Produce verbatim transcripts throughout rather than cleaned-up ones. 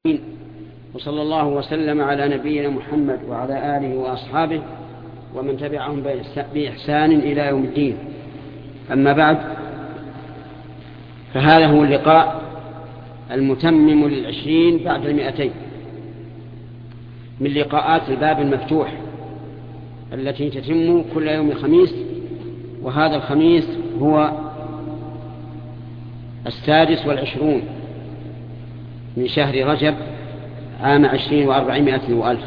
وصلى الله وسلم على نبينا محمد وعلى آله وأصحابه ومن تبعهم بإحسان إلى يوم الدين. أما بعد، فهذا هو اللقاء المتمم للعشرين بعد المئتين من لقاءات الباب المفتوح التي تتم كل يوم خميس، وهذا الخميس هو السادس والعشرون من شهر رجب عام عشرين وأربعمائة وألف.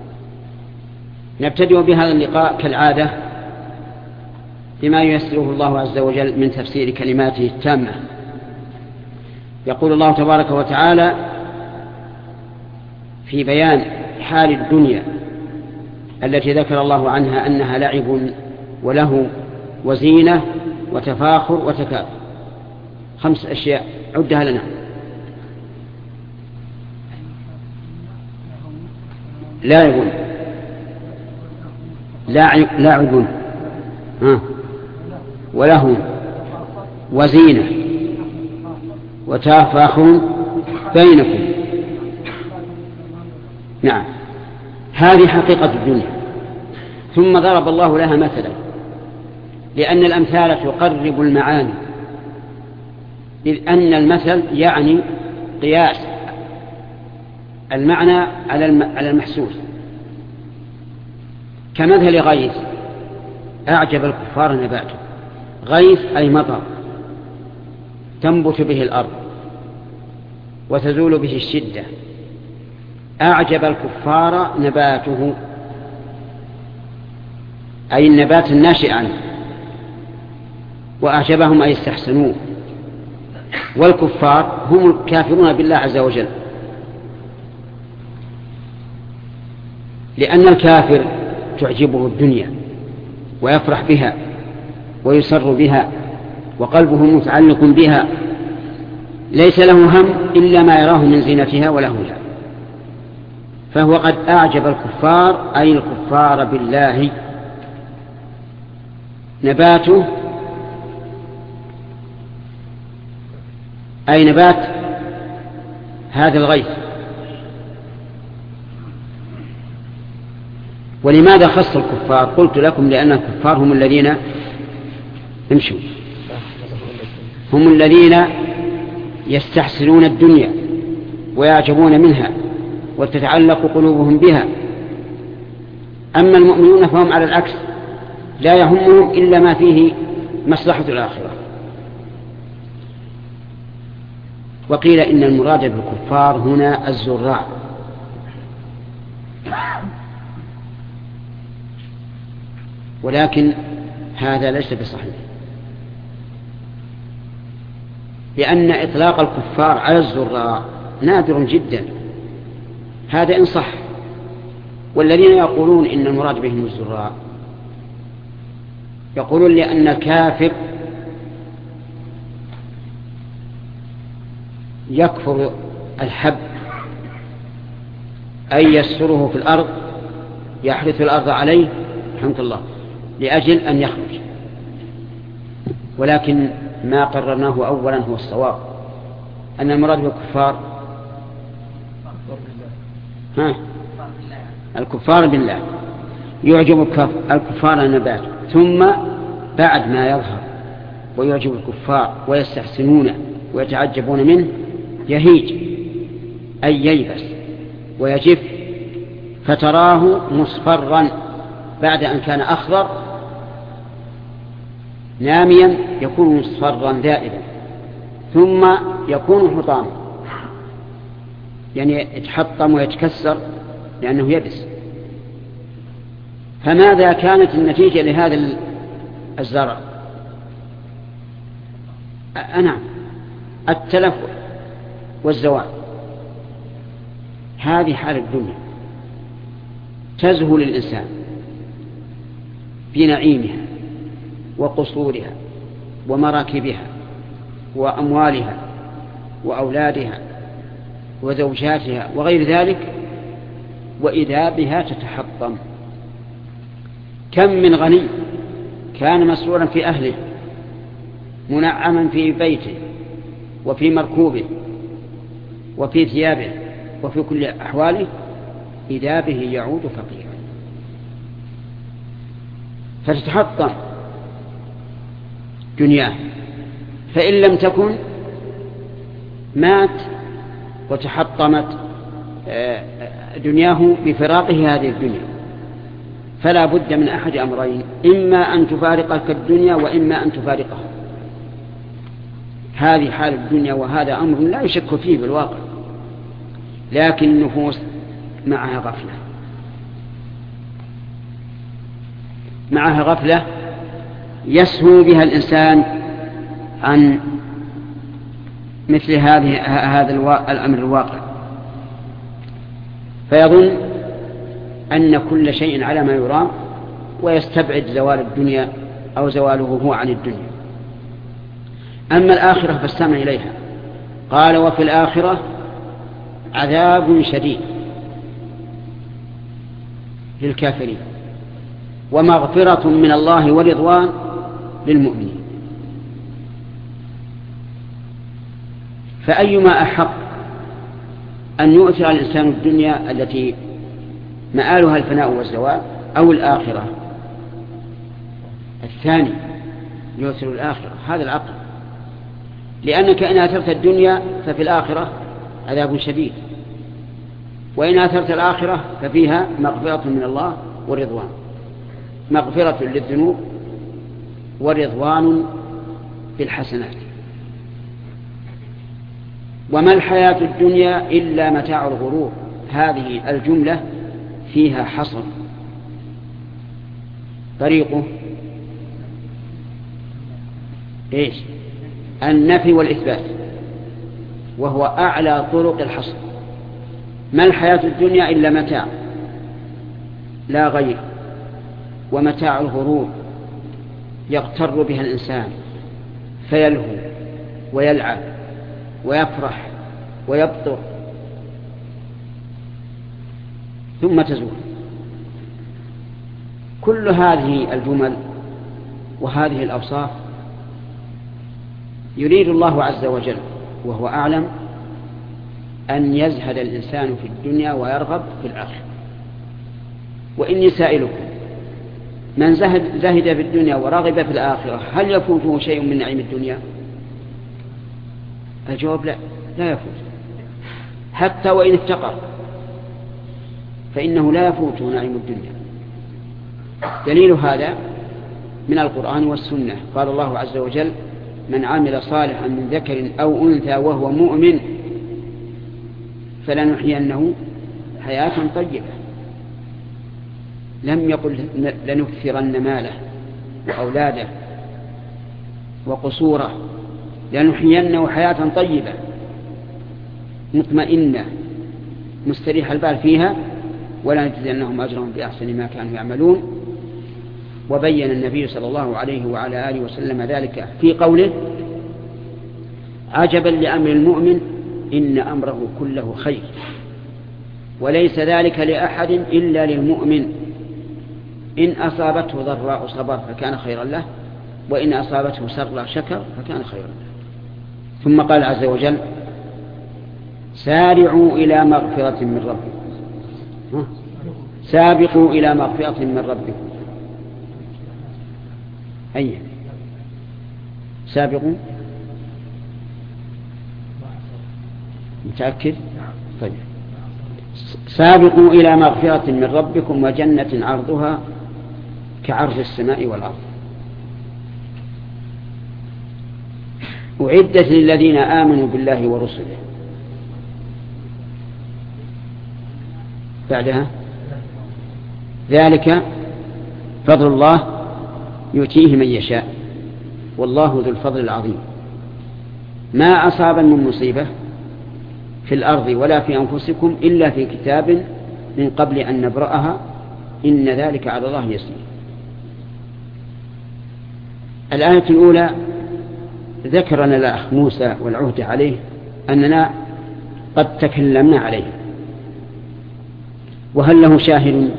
نبتدئ بهذا اللقاء كالعادة بما ييسره الله عز وجل من تفسير كلماته التامة. يقول الله تبارك وتعالى في بيان حال الدنيا التي ذكر الله عنها أنها لعب وله وزينة وتفاخر وتكاثر، خمس أشياء عدها لنا. لاعب لاعب وله وزينة وتفاخر بينكم. نعم، هذه حقيقة الدنيا. ثم ضرب الله لها مثلا، لأن الأمثال تقرب المعاني، إذ أن المثل يعني قياس المعنى على المحسوس. كمثل غيث أعجب الكفار نباته. غيث أي مطر تنبت به الأرض وتزول به الشدة. أعجب الكفار نباته أي النبات الناشئ عنه، وأعجبهم أي استحسنوه. والكفار هم الكافرون بالله عز وجل، لأن الكافر تعجبه الدنيا ويفرح بها ويسر بها وقلبه متعلق بها، ليس له هم إلا ما يراه من زينتها ولهوها. فهو قد أعجب الكفار أي الكفار بالله نباته، أي نبات هذا الغيث. ولماذا خص الكفار؟ قلت لكم لأن الكفار هم الذين امشوا هم الذين يستحسنون الدنيا ويعجبون منها وتتعلق قلوبهم بها. أما المؤمنون فهم على العكس، لا يهمهم إلا ما فيه مصلحة الآخرة. وقيل إن المراد بالكفار هنا الزراع، ولكن هذا ليس بصحيح، لأن إطلاق الكفار على الزراع نادر جدا، هذا إن صح. والذين يقولون إن المراد بهم الزراع يقولون لأن الكافر يكفر الحب أي يسره في الأرض، يحرث الأرض عليه رحمة الله لأجل أن يخرج. ولكن ما قررناه أولا هو الصواب، أن المراد بالكفار ها الكفار بالله. يعجب الكفار النبات، ثم بعد ما يظهر ويعجب الكفار ويستحسنونه ويتعجبون منه يهيج أي ييبس ويجف، فتراه مصفرا بعد أن كان أخضر ناميا يكون مصفرا ذائبا، ثم يكون حطاما، يعني يتحطم ويتكسر لأنه يبس. فماذا كانت النتيجة لهذا الزرع؟ نعم، التلف والزوال. هذه حال الدنيا، تزهو للإنسان في نعيمها وقصورها ومراكبها وأموالها وأولادها وزوجاتها وغير ذلك، وإذا بها تتحطم. كم من غني كان مسرورا في أهله منعما في بيته وفي مركوبه وفي ثيابه، وفي كل أحواله إذا به يعود فقيرا. فتتحطم دنياه، فإن لم تكن مات وتحطمت دنياه بفراقه هذه الدنيا. فلا بد من أحد أمرين، إما أن تفارقك الدنيا وإما أن تفارقها. هذه حال الدنيا، وهذا أمر لا يشك فيه بالواقع، لكن النفوس معها غفلة معها غفلة يسهو بها الإنسان عن مثل هذه هذا الأمر الواقع، فيظن أن كل شيء على ما يرام، ويستبعد زوال الدنيا أو زواله هو عن الدنيا. أما الآخرة فاستمع إليها. قال: وفي الآخرة عذاب شديد للكافرين ومغفرة من الله ورضوان للمؤمنين. فأيما أحق أن يؤثر الإنسان الدنيا التي مآلها الفناء والزوال أو الآخرة؟ الثاني، يؤثر الآخرة. هذا العقل، لأنك إن أثرت الدنيا ففي الآخرة عذاب شديد، وإن أثرت الآخرة ففيها مغفرة من الله ورضوان، مغفرة للذنوب ورضوان بالحسنات. وما الحياة الدنيا إلا متاع الغرور. هذه الجملة فيها حصر، طريقه إيش؟ النفي والإثبات، وهو أعلى طرق الحصر. ما الحياة الدنيا إلا متاع لا غير، ومتاع الغرور يغتر بها الإنسان فيلهو ويلعب ويفرح ويبطر ثم تزول. كل هذه الجمل وهذه الأوصاف يريد الله عز وجل وهو أعلم أن يزهد الإنسان في الدنيا ويرغب في الآخرة. وإني سائلكم: من زهد, زهد في الدنيا ورغب في الآخرة هل يفوته شيء من نعيم الدنيا؟ الجواب لا، لا يفوت، حتى وإن افتقر فإنه لا يفوته نعيم الدنيا. دليل هذا من القرآن والسنة. قال الله عز وجل: من عمل صالحا من ذكر أو أنثى وهو مؤمن فلنحيينه حياة طيبة. لم يقل لنكثرن ماله وأولاده وقصوره، لنحيينه حياة طيبة مطمئنة مستريح البال فيها، ولا نجزينهم أجرهم بأحسن ما كانوا يعملون. وبين النبي صلى الله عليه وعلى آله وسلم ذلك في قوله: عجبا لأمر المؤمن إن أمره كله خير، وليس ذلك لأحد إلا للمؤمن، إن أصابته ضراء صبر فكان خيرا له، وإن أصابته سراء شكر فكان خيرا له. ثم قال عز وجل: سارعوا إلى مغفرة من ربكم، سابقوا إلى مغفرة من ربكم. أي سابقوا؟ متأكد؟ طيب. سابقوا إلى مغفرة من ربكم وجنة عرضها كعرض السماء والأرض أعدت للذين آمنوا بالله ورسله. بعدها: ذلك فضل الله يؤتيه من يشاء والله ذو الفضل العظيم. ما أصاب من مصيبة في الأرض ولا في أنفسكم إلا في كتاب من قبل أن نبرأها إن ذلك على الله يسير. الآية الأولى ذكر لنا الأخ موسى والعهد عليه أننا قد تكلمنا عليه، وهل له شاهد؟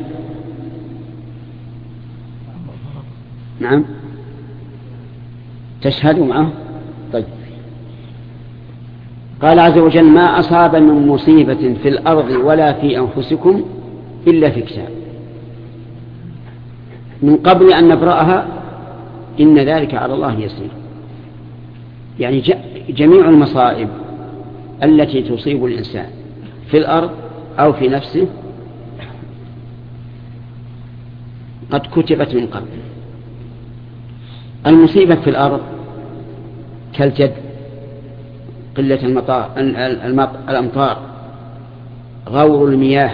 نعم، تشهد معه؟ طيب. قال عز وجل ما أصاب من مصيبة في الأرض ولا في أنفسكم إلا في كتاب من قبل أن نبرأها إن ذلك على الله يسير. يعني جميع المصائب التي تصيب الإنسان في الأرض أو في نفسه قد كتبت من قبل. المصيبة في الأرض كالجد، قلة المطار، الأمطار، غور المياه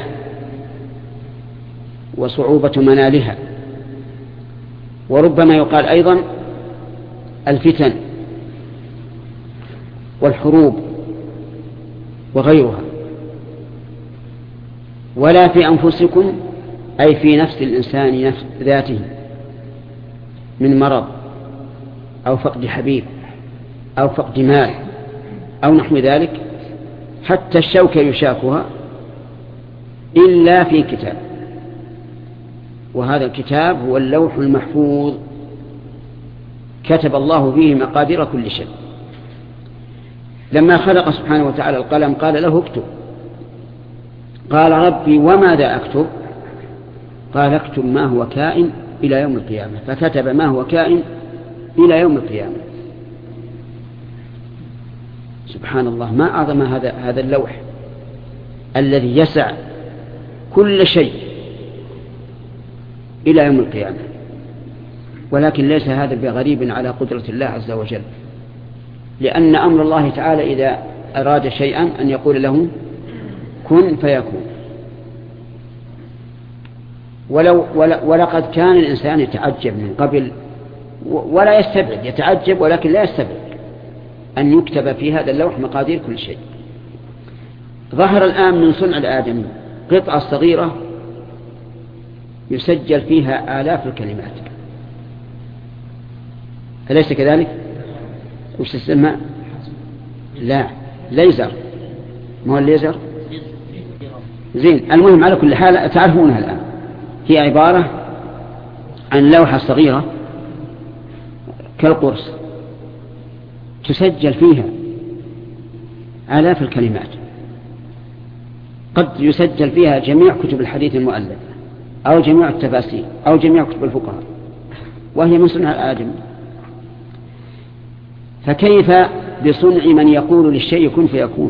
وصعوبة منالها، وربما يقال أيضا الفتن والحروب وغيرها. ولا في أنفسكم أي في نفس الإنسان نفس ذاته من مرض أو فقد حبيب أو فقد مال أو نحو ذلك، حتى الشوكة يشاكها إلا في كتاب، وهذا الكتاب هو اللوح المحفوظ كتب الله فيه مقادير كل شيء. لما خلق سبحانه وتعالى القلم قال له اكتب، قال ربي وماذا أكتب؟ قال اكتب ما هو كائن إلى يوم القيامة، فكتب ما هو كائن إلى يوم القيامة. سبحان الله، ما أعظم هذا هذا اللوح الذي يسع كل شيء إلى يوم القيامة. ولكن ليس هذا بغريب على قدرة الله عز وجل، لأن أمر الله تعالى إذا أراد شيئا أن يقول له كن فيكون. ولو ولقد كان الإنسان يتعجب من قبل ولا يستبعد، يتعجب ولكن لا يستبعد أن يكتب في هذا اللوح مقادير كل شيء. ظهر الآن من صنع الآدمي قطعة صغيرة يسجل فيها آلاف الكلمات، أليس كذلك؟ وش تسمى؟ لا، ليزر. ما هو الليزر؟ زين. المهم على كل حال تعرفونها الآن، هي عبارة عن لوحة صغيرة كالقرص تسجل فيها آلاف الكلمات، قد يسجل فيها جميع كتب الحديث المؤلف أو جميع التفاسير أو جميع كتب الفقهاء، وهي من صنع الآدم. فكيف بصنع من يقول للشيء كن فيكون؟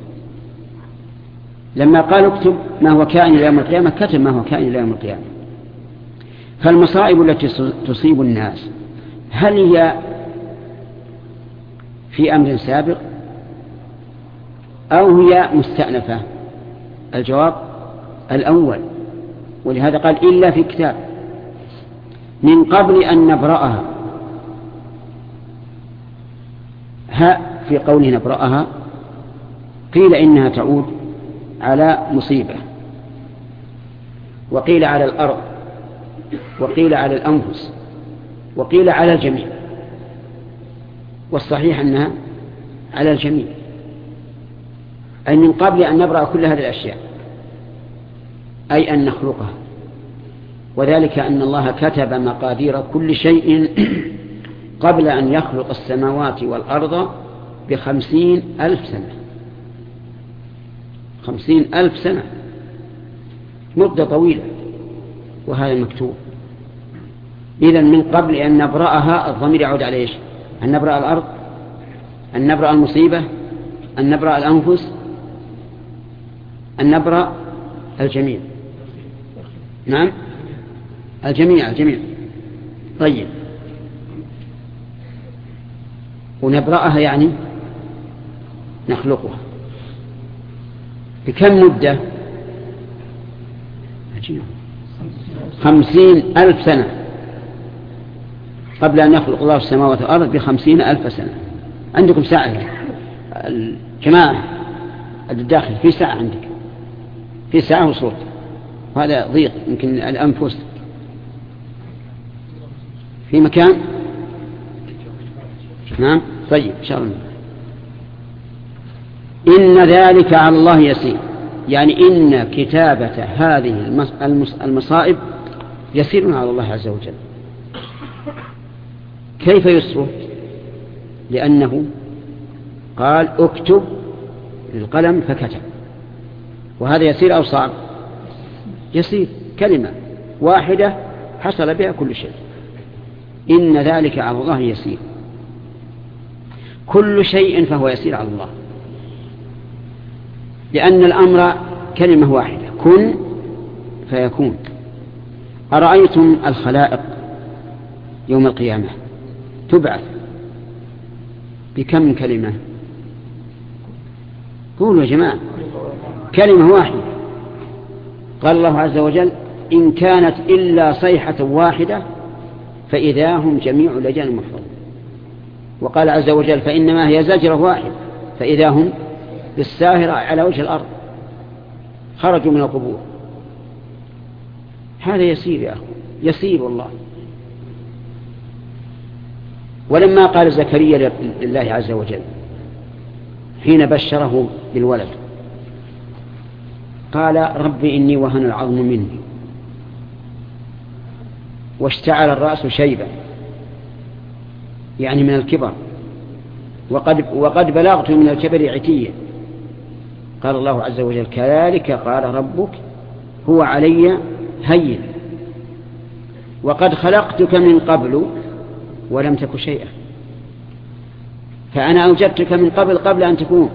لما قال اكتب ما هو كائن إلى يوم القيامة كتب ما هو كائن إلى يوم القيامة. فالمصائب التي تصيب الناس هل هي في أمر سابق أو هي مستأنفة؟ الجواب الأول، ولهذا قال إلا في كتاب من قبل أن نبرأها. ها في قوله نبرأها قيل إنها تعود على مصيبة، وقيل على الأرض، وقيل على الأنفس، وقيل على الجميع، والصحيح أنها على الجميع، أي من قبل أن نبرأ كل هذه الأشياء، أي أن نخلقها. وذلك أن الله كتب مقادير كل شيء قبل أن يخلق السماوات والأرض بخمسين ألف سنة. خمسين ألف سنة مدة طويلة، وهذا مكتوب. إذن من قبل أن نبرأها الضمير يعود على إيش؟ أن نبرأ الأرض، أن نبرأ المصيبة، أن نبرأ الأنفس، أن نبرأ الجميع. نعم الجميع الجميع. طيب، ونبرأها يعني نخلقها بكم مدة؟ خمسين ألف سنة قبل أن يخلق الله السماوات والأرض بخمسين ألف سنة. عندكم ساعة الجماعة الداخل في ساعة، عندك في ساعة وصوت، وهذا ضيق يمكن الأنفس في مكان. نعم طيب إن شاء الله. إن ذلك على الله يسير، يعني إن كتابة هذه المصائب يسير على الله عز وجل. كيف يسره؟ لأنه قال اكتب للقلم فكتب. وهذا يسير أو صعب؟ يسير، كلمة واحدة حصل بها كل شيء. إن ذلك على الله يسير. كل شيء فهو يسير على الله، لأن الأمر كلمة واحدة، كن فيكون. أرأيتم الخلائق يوم القيامة تبعث بكم كلمة؟ قولوا يا جماعة، كلمة واحدة. قال الله عز وجل إن كانت إلا صيحة واحدة فإذا هم جميع لجان محضرون. وقال عز وجل فإنما هي زجرة واحدة فإذا هم بالساهرة على وجه الأرض خرجوا من القبور. هذا يسير يا أخو، يسير والله. ولما قال زكريا لله عز وجل حين بشره بالولد قال رب إني وهن العظم مني واشتعل الرأس شيبا، يعني من الكبر، وقد, وقد بلغت من الكبر عتيا. قال الله عز وجل كذلك قال ربك هو علي هين وقد خلقتك من قبل ولم تك شيئا. فأنا أوجدتك من قبل قبل أن تكون،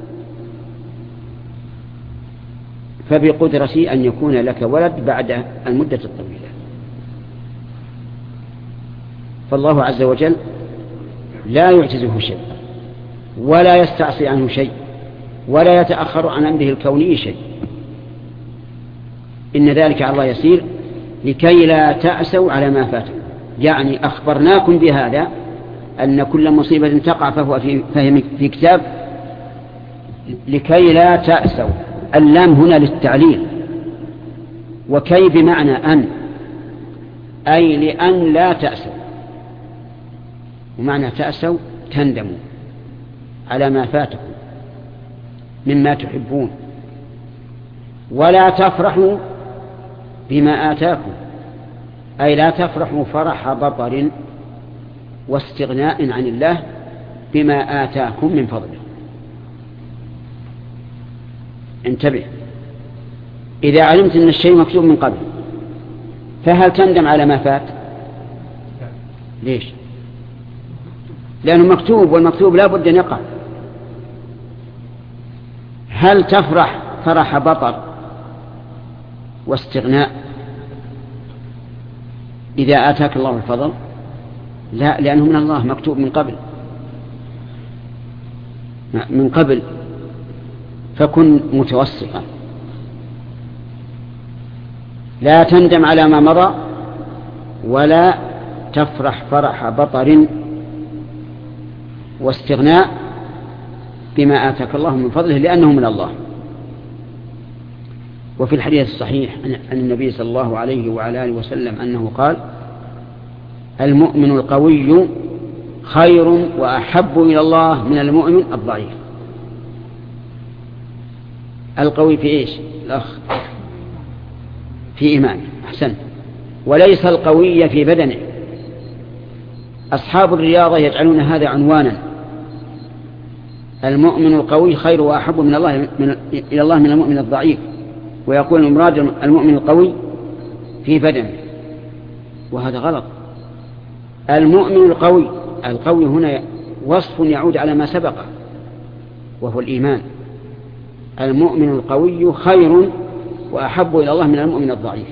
فبقدرتي أن يكون لك ولد بعد المدة الطويلة. فالله عز وجل لا يعجزه شيء ولا يستعصي عنه شيء ولا يتأخر عن أمره الكوني شيء. إن ذلك على الله يسير لكي لا تأسوا على ما فاتكم. يعني أخبرناكم بهذا أن كل مصيبة تقع فهو في, فهي في كتاب لكي لا تأسوا. اللام هنا للتعليل، وكي بمعنى أن، أي لأن لا تأسوا. ومعنى تأسوا تندموا على ما فاتكم مما تحبون، ولا تفرحوا بما آتاكم، أي لا تفرحوا فرح بطر واستغناء عن الله بما آتاكم من فضله. انتبه، إذا علمت أن الشيء مكتوب من قبل فهل تندم على ما فات؟ ليش؟ لأنه مكتوب، والمكتوب لا بد أن يقع. هل تفرح فرح بطر واستغناء إذا آتاك الله الفضل؟ لا، لأنه من الله، مكتوب من قبل من قبل فكن متوسطا. لا تندم على ما مضى ولا تفرح فرح بطر واستغناء بما آتاك الله من فضله لأنه من الله. وفي الحديث الصحيح عن النبي صلى الله عليه وعلى آله وسلم أنه قال المؤمن القوي خير وأحب إلى الله من المؤمن الضعيف. القوي في إيش الأخ؟ في إيمانه، أحسن، وليس القوي في بدنه. أصحاب الرياضة يجعلون هذا عنوانا: المؤمن القوي خير وأحب من الله من إلى الله من المؤمن الضعيف، ويقول المراد المؤمن القوي في بدنه، وهذا غلط. المؤمن القوي، القوي هنا وصف يعود على ما سبقه وهو الإيمان. المؤمن القوي خير وأحب إلى الله من المؤمن الضعيف.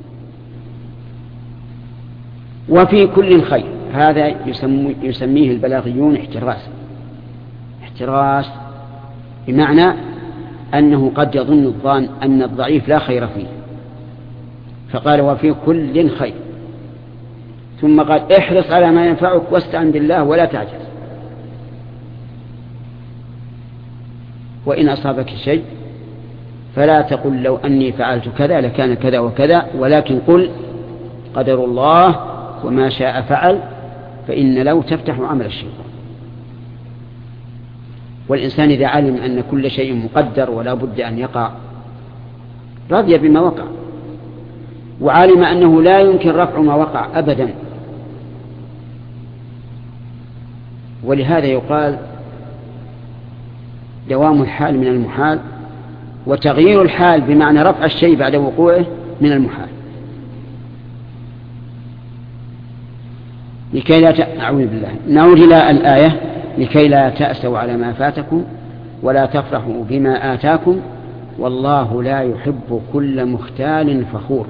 وفي كل خير، هذا يسميه البلاغيون احتراس. احتراس بمعنى أنه قد يظن الظان أن الضعيف لا خير فيه، فقال وفي كل خير، ثم قال احرص على ما ينفعك واستعن بالله ولا تعجز. وإن أصابك شيء فلا تقل لو أني فعلت كذا لكان كذا وكذا، ولكن قل قدر الله وما شاء فعل، فإن لو تفتح عمل الشيطان. والإنسان إذا علم أن كل شيء مقدر ولا بد أن يقع رضي بما وقع، وعلم أنه لا يمكن رفع ما وقع أبدا. ولهذا يقال دوام الحال من المحال، وتغيير الحال بمعنى رفع الشيء بعد وقوعه من المحال. لكي لا ت... أعوذ بالله. نعود إلى الآية: لكي لا تأسوا على ما فاتكم ولا تفرحوا بما آتاكم والله لا يحب كل مختال فخور.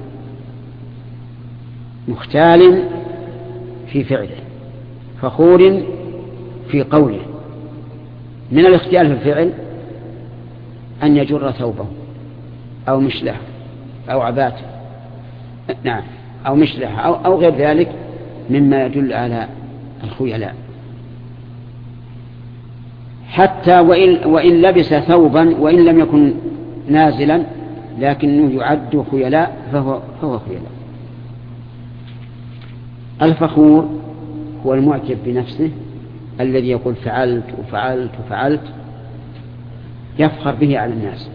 مختال في فعله، فخور في قوله. من الاختيال في الفعل أن يجر ثوبه أو مشله أو عباته، نعم، أو مشله أو, أو غير ذلك مما يدل على الخيلاء. حتى وإن, وإن لبس ثوبا وإن لم يكن نازلا لكنه يعد خيلاء فهو, فهو خيلاء. الفخور هو المعجب بنفسه الذي يقول فعلت وفعلت وفعلت، يفخر به على الناس،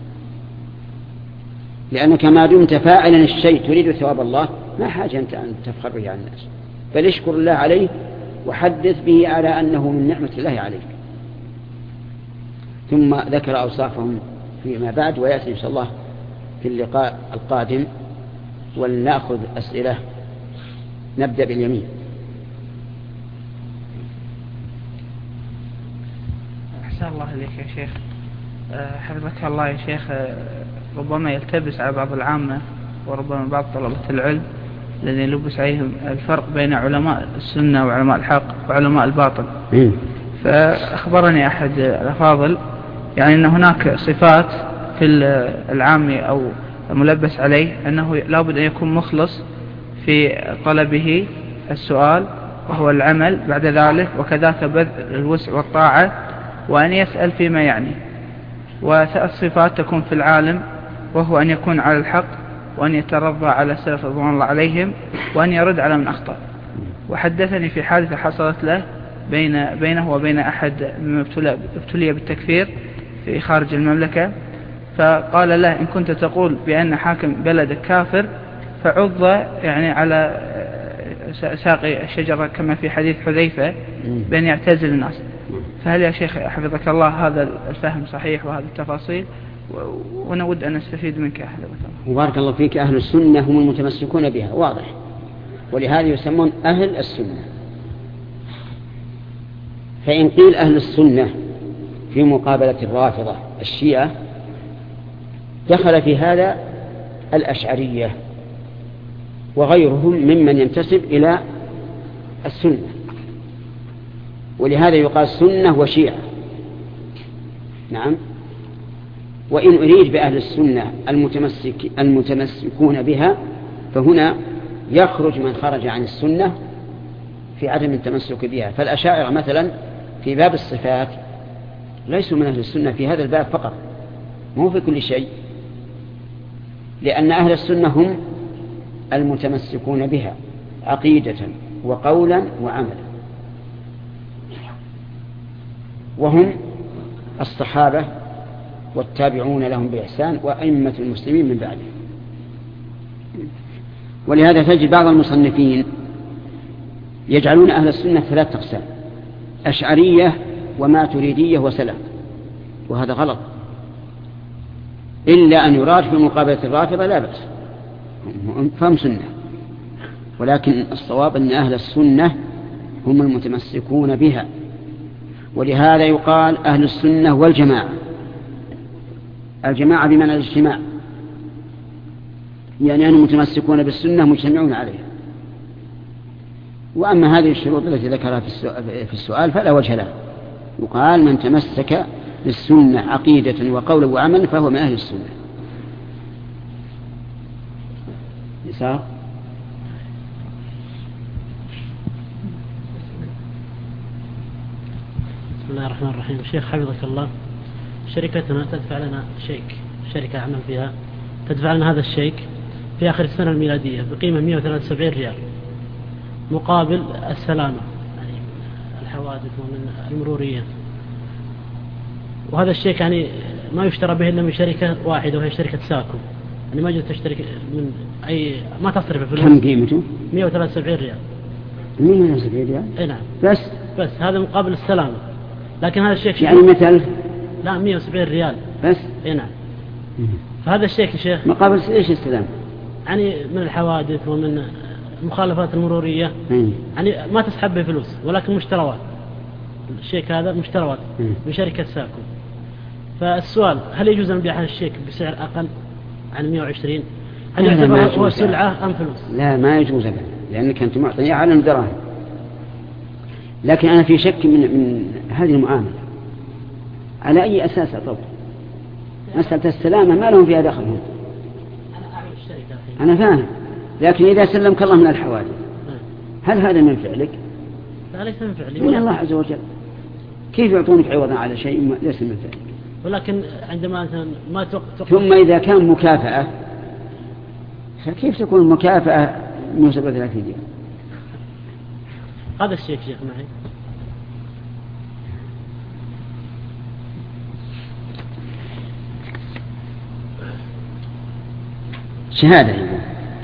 لأنك ما دمت فاعلا الشيء تريد ثواب الله ما حاجة أنت أن تفخر به على الناس، بل اشكر الله عليه وحدث به على أنه من نعمة الله عليك. ثم ذكر أوصافهم فيما بعد، ويأتي إن شاء الله في اللقاء القادم. ولنأخذ أسئلة. نبدأ باليمين. أحسن الله إليك يا شيخ. حفظك الله يا شيخ. ربما يلتبس على بعض العامة وربما بعض طلبة العلم الذين يلبس عليهم الفرق بين علماء السنة وعلماء الحق وعلماء الباطل. فأخبرني أحد الأفاضل يعني أن هناك صفات في العام أو الملبس عليه أنه لابد أن يكون مخلص في طلبه السؤال وهو العمل بعد ذلك، وكذلك بذل الوسع والطاعة، وأن يسأل فيما يعني. وثلاث صفات تكون في العالم وهو أن يكون على الحق، وأن يترضى على السلف رضوان الله عليهم، وأن يرد على من أخطأ. وحدثني في حادثة حصلت له بين بينه وبين أحد ممن ابتلي بالتكفير في خارج المملكة، فقال له: إن كنت تقول بأن حاكم بلدك كافر فعض يعني على ساقي الشجرة كما في حديث حذيفة بأن يعتزل الناس. فهل يا شيخ حفظك الله هذا الفهم صحيح وهذه التفاصيل؟ ونود أن نستفيد منك. وبارك الله فيك. أهل السنة هم المتمسكون بها، واضح، ولهذا يسمون أهل السنة. فإن قيل أهل السنة في مقابلة الرافضة الشيعة دخل في هذا الأشعرية وغيرهم ممن ينتسب إلى السنة، ولهذا يقال سنة وشيعة. نعم. وإن أريد بأهل السنة المتمسك المتمسكون بها فهنا يخرج من خرج عن السنة في عدم التمسك بها. فالأشاعرة مثلا في باب الصفات ليسوا من أهل السنة في هذا الباب فقط، مو في كل شيء، لأن أهل السنة هم المتمسكون بها عقيدة وقولا وعملا، وهم الصحابة والتابعون لهم بإحسان وأئمة المسلمين من بعدهم. ولهذا تجد بعض المصنفين يجعلون أهل السنة ثلاث أقسام: أشعرية وماتريدية وسلف، وهذا غلط، إلا أن يراد في مقابلة الرافضة لا بأس، فهم سنة. ولكن الصواب أن أهل السنة هم المتمسكون بها، ولهذا يقال أهل السنة والجماعة. الجماعة بمعنى الاجتماع، يعني أنهم متمسكون بالسنة مجتمعون عليها. وأما هذه الشروط التي ذكرها في السؤال فلا وجه لها. يقال من تمسك بالسنة عقيدة وقولا وعملا فهو من أهل السنة. يسار. بسم الله الرحمن الرحيم. شيخ حفظك الله، شركتنا تدفع لنا شيك، شركة أعمل فيها تدفع لنا هذا الشيك في آخر السنة الميلادية بقيمة مئة وثلاثة وسبعين ريال مقابل السلامة، يعني الحوادث المرورية. وهذا الشيك يعني ما يشترى به إلا من شركة واحدة وهي شركة ساكو، يعني ما جد تشترك من أي، ما تصرف فلوس. كم قيمته؟ مئة وثلاثة وسبعين ريال. مئة وثلاثة وسبعين ريال؟ اي نعم. بس بس هذا مقابل السلامة. لكن هذا الشيك يعني مثل لا مئة وسبعين ريال بس. اي نعم. فهذا الشيك يا شيخ مقابل ايش السلام؟ يعني من الحوادث ومن المخالفات المرورية. مم. يعني ما تسحب به فلوس ولكن مشتروات. الشيك هذا مشتروات مم. من شركة ساكو. فالسؤال هل يجوز أن نبيع هذا الشيك بسعر أقل عن مئة وعشرين؟ هل يعتبر هو سلعة أم فلوس؟ لا ما يجوز أبدا لأنك أنت معطي على دراهم. لكن أنا في شك من من هذه المعاملة على أي أساس أطلب؟ مسألة السلامة ما لهم فيها دخل هم. أنا أعمل الشركة. أنا فاهم لكن إذا سلمك الله من الحوادث هل هذا من فعلك؟ لا ليس من فعلي من الله عز وجل. كيف يعطونك عوضا على شيء ليس من فعلك؟ ولكن عندما ما توقف. ثم إذا كان مكافأة فكيف تكون المكافأة مئة وسبعة وثلاثين ريال؟ هذا الشيك شيخ معي. شهادة يقول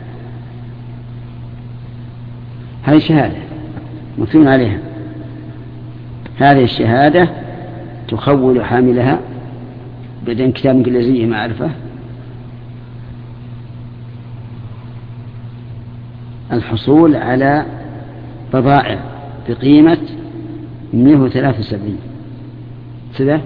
هذه شهادة مكتوب عليها هذه الشهادة تخول حاملها بدون كتاب انجليزي معرفة الحصول على بضائع بقيمة مئة وثلاثة وسبعين سبع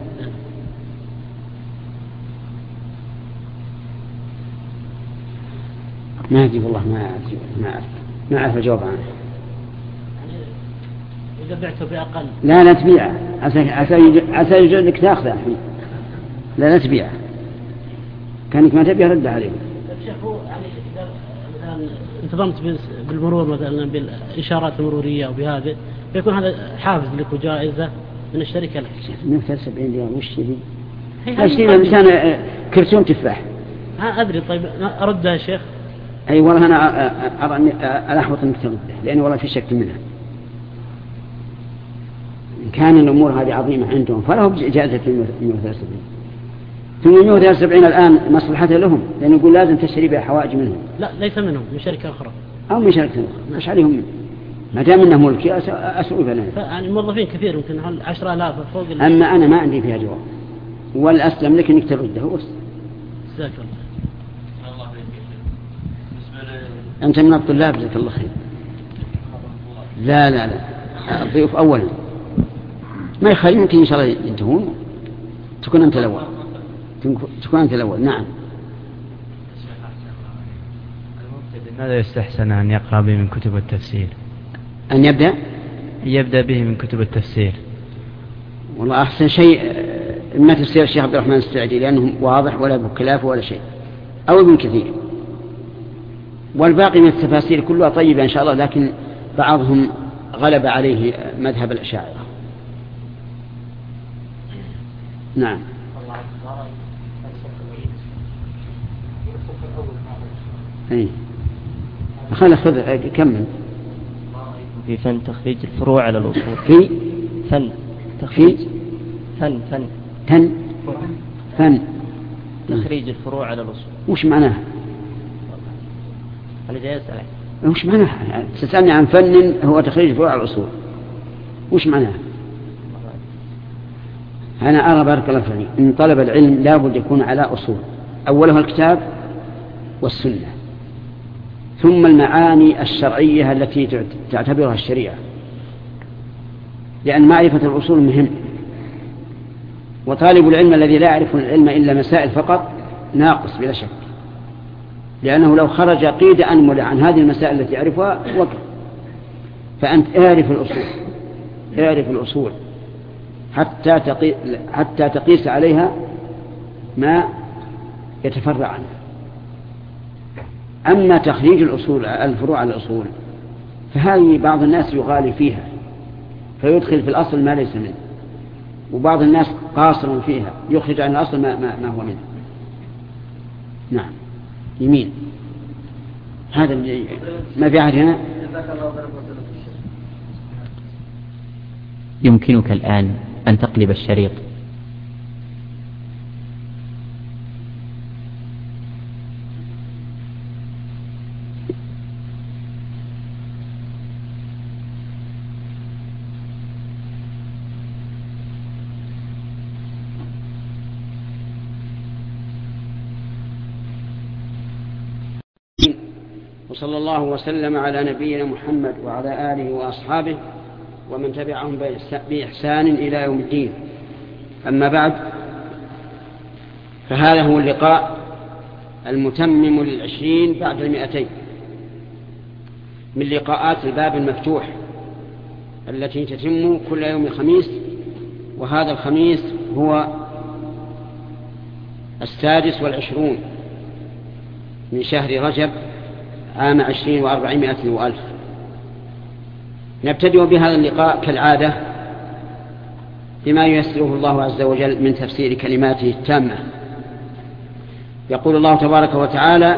ما أدري والله ما أعرف ما أعرف ما أعرف الجواب عنه. إذا بعته بأقل لا لا تبيعه عسى عسى عسى يجوز لك تأخذه الحين. لا لا تبيعه كانك ما تبيع رد عليه. شيخ هو يعني إذا مثلا انتظمت بالمرور مثلا بالإشارات المرورية وبهذا يكون هذا حافز لك وجائزة من الشركة لك. مئة وثلاثة وسبعين ريال وش تبي؟ هاشتري الإنسان كرتون تفاح. ها أدري طيب أردها يا شيخ. أي والله أنا أرى أني أحبط أنك ترده لأني والله في شك منها. إن كان الأمور هذه عظيمة عندهم فله جائزة مئة وثلاثة وسبعين. ثم مئة وثلاثة وسبعين الآن مصلحتها لهم لأنه يقول لازم تشتري بها حوائج منهم. لا ليس منهم من شركة أخرى. أو من شركة أخرى مش عليهم منه. ما دام إنه ملكي أسوء فلان. يعني موظفين كثير يمكن عشرة آلاف فوق. أما أنا ما عندي فيها جواب والأسلم لك إنك ترده بس. جزاك الله. أنت من الطلاب جزاك الله خير. لا لا لا الضيوف أولا ما يخلي يمكن إن شاء الله ينتهون تكون أنت الأول تكون أنت الأول. نعم. ماذا يستحسن أن يقرأ به من كتب التفسير؟ أن يبدأ يبدأ به من كتب التفسير. والله أحسن شيء ما تفسير الشيخ عبد الرحمن السعدي لأنه واضح ولا بكلاف ولا شيء أو ابن كثير والباقي من التفاسير كلها طيبة إن شاء الله لكن بعضهم غلب عليه مذهب الأشاعرة. نعم. اي خلي خذ كمل. في فن تخريج الفروع على الأصول. في فن تخريج في فن فن فن فن تخريج الفروع على الأصول. وش معناها؟ أنا جاي أسألك وش معناها؟ تسألني عن فن هو تخريج الفروع على الأصول وش معناها؟ أنا أرى بارك الله فيك إن طلب العلم لابد يكون على أصول أولها الكتاب والسنة ثم المعاني الشرعية التي تعتبرها الشريعة لأن معرفة الأصول مهم. وطالب العلم الذي لا يعرف العلم إلا مسائل فقط ناقص بلا شك لأنه لو خرج قيد أنمل عن هذه المسائل التي يعرفها وقف. فأنت اعرف الأصول اعرف الأصول حتى تقي... حتى تقيس عليها ما يتفرع عنه. أما تخريج الأصول الفروع على الأصول فهذه بعض الناس يغالي فيها فيدخل في الأصل ما ليس منه وبعض الناس قاصر فيها يخرج عن الأصل ما, ما, ما هو منه. نعم يمين هذا ما في أحد هنا. يمكنك الآن أن تقلب الشريط. وصلى الله وسلم على نبينا محمد وعلى آله وأصحابه ومن تبعهم بإحسان إلى يوم الدين. أما بعد، فهذا هو اللقاء المتمم للعشرين بعد المئتين من لقاءات الباب المفتوح التي تتم كل يوم خميس، وهذا الخميس هو السادس والعشرون من شهر رجب عام عشرين وأربعمائة وألف. نبتدئ بهذا اللقاء كالعادة بما ييسره الله عز وجل من تفسير كلماته التامة. يقول الله تبارك وتعالى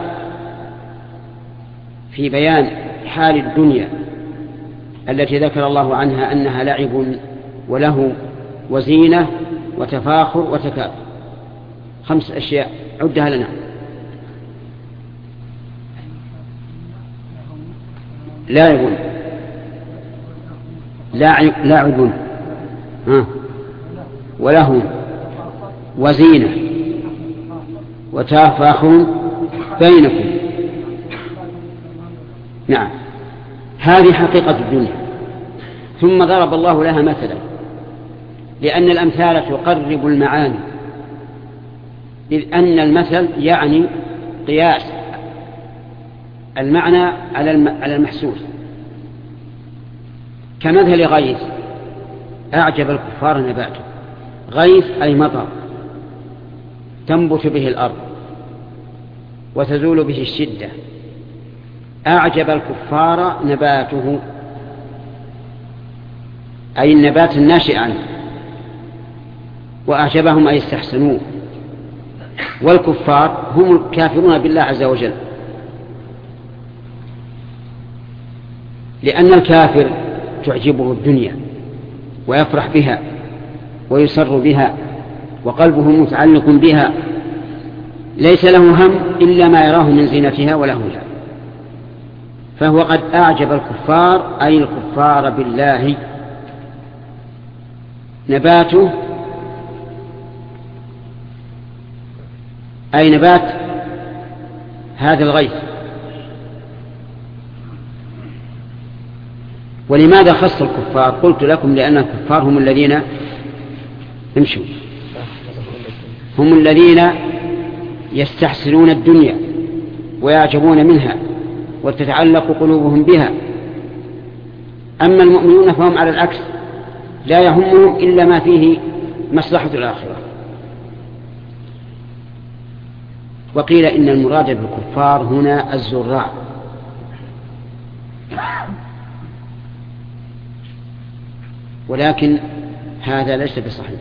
في بيان حال الدنيا التي ذكر الله عنها أنها لعب وله وزينة وتفاخر وتكاثر. خمس أشياء عدها لنا. لاعب لاعب ها وله وزينة وتفاخر بينكم. نعم، هذه حقيقة الدنيا. ثم ضرب الله لها مثلا، لأن الأمثال تقرب المعاني، إذ أن المثل يعني قياس المعنى على المحسوس. كمثل غيث أعجب الكفار نباته. غيث أي مطر تنبت به الأرض وتزول به الشدة. أعجب الكفار نباته أي النبات الناشئ عنه، وأعجبهم أي استحسنوه. والكفار هم الكافرون بالله عز وجل، لأن الكافر تعجبه الدنيا ويفرح بها ويسر بها وقلبه متعلق بها، ليس له هم إلا ما يراه من زينتها ولهوها. فهو قد أعجب الكفار أي الكفار بالله نباته، أي نبات هذا الغيث. ولماذا خص الكفار؟ قلت لكم لأن الكفار هم الذين امشوا هم الذين يستحسنون الدنيا ويعجبون منها وتتعلق قلوبهم بها. أما المؤمنون فهم على العكس، لا يهمهم إلا ما فيه مصلحة الآخرة. وقيل إن المراد بالكفار هنا الزراع، ولكن هذا ليس بصحيح،